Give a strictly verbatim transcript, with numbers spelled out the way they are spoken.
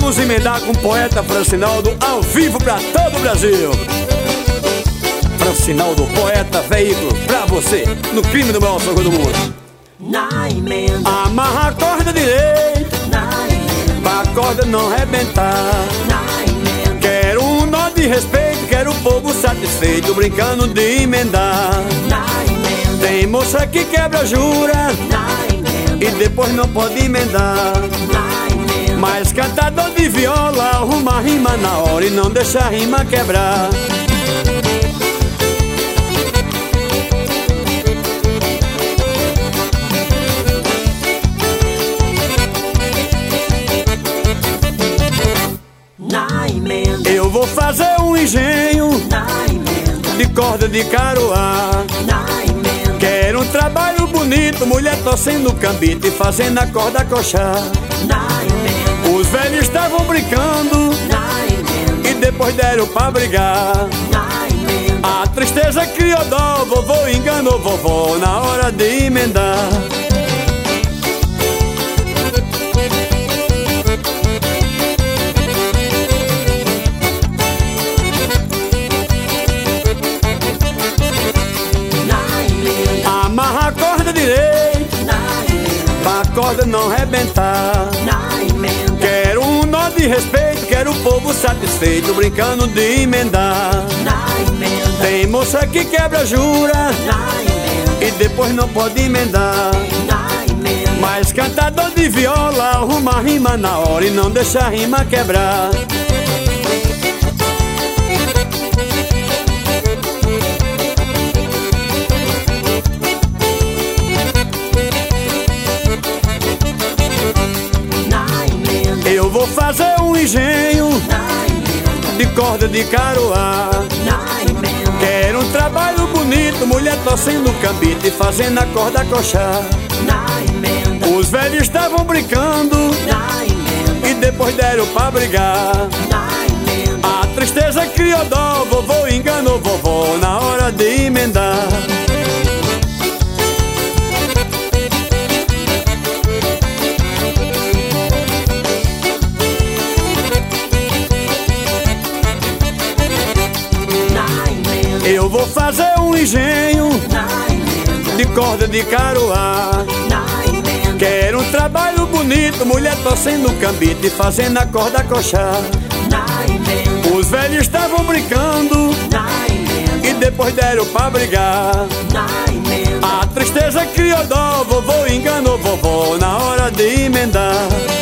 Vamos emendar com o poeta Francinaldo ao vivo pra todo o Brasil. Francinaldo, poeta, veículo pra você no crime do maior soco do mundo. Na emenda, amarra a corda direita, na emenda, pra corda não arrebentar. na emenda, Quero um nó de respeito, quero o povo satisfeito, brincando de emendar. na emenda, Tem moça que quebra jura na emenda, e depois não pode emendar. na emenda, Mas cantador de viola arruma rima na hora e não deixa a rima quebrar. na emenda, Eu vou fazer um engenho na emenda, de corda de caroá. na emenda, Quero um trabalho bonito, mulher torcendo o cambito e fazendo a corda coxar. na emenda, Os velhos estavam brincando na emenda, e depois deram pra brigar. na emenda, A tristeza criou dó, vovô enganou vovó na hora de emendar. na emenda, Amarra a corda direita, na emenda, pra corda não arrebentar. na emenda, Quero um nó de respeito, quero o povo satisfeito, brincando de emendar. na emenda, Tem moça que quebra jura na emenda, e depois não pode emendar. na emenda, Mas cantador de viola arruma rima na hora e não deixa a rima quebrar. na emenda, Eu vou fazer um engenho na emenda, de corda de caroá. na emenda, Quero um trabalho bonito, mulher torcendo o cambito e fazendo a corda coxar. na emenda, Os velhos estavam brincando na emenda, e depois deram pra brigar. na emenda, A tristeza criou dó, vovô enganou vovó na hora de emendar. na emenda, Eu vou fazer um engenho na emenda, de corda de caroá. na emenda, Quero um trabalho bonito, mulher torcendo o cambito e fazendo a corda coxar. na emenda, Os velhos estavam brincando na emenda, e depois deram pra brigar. na emenda, A tristeza criou dó, vovô enganou vovó na hora de emendar.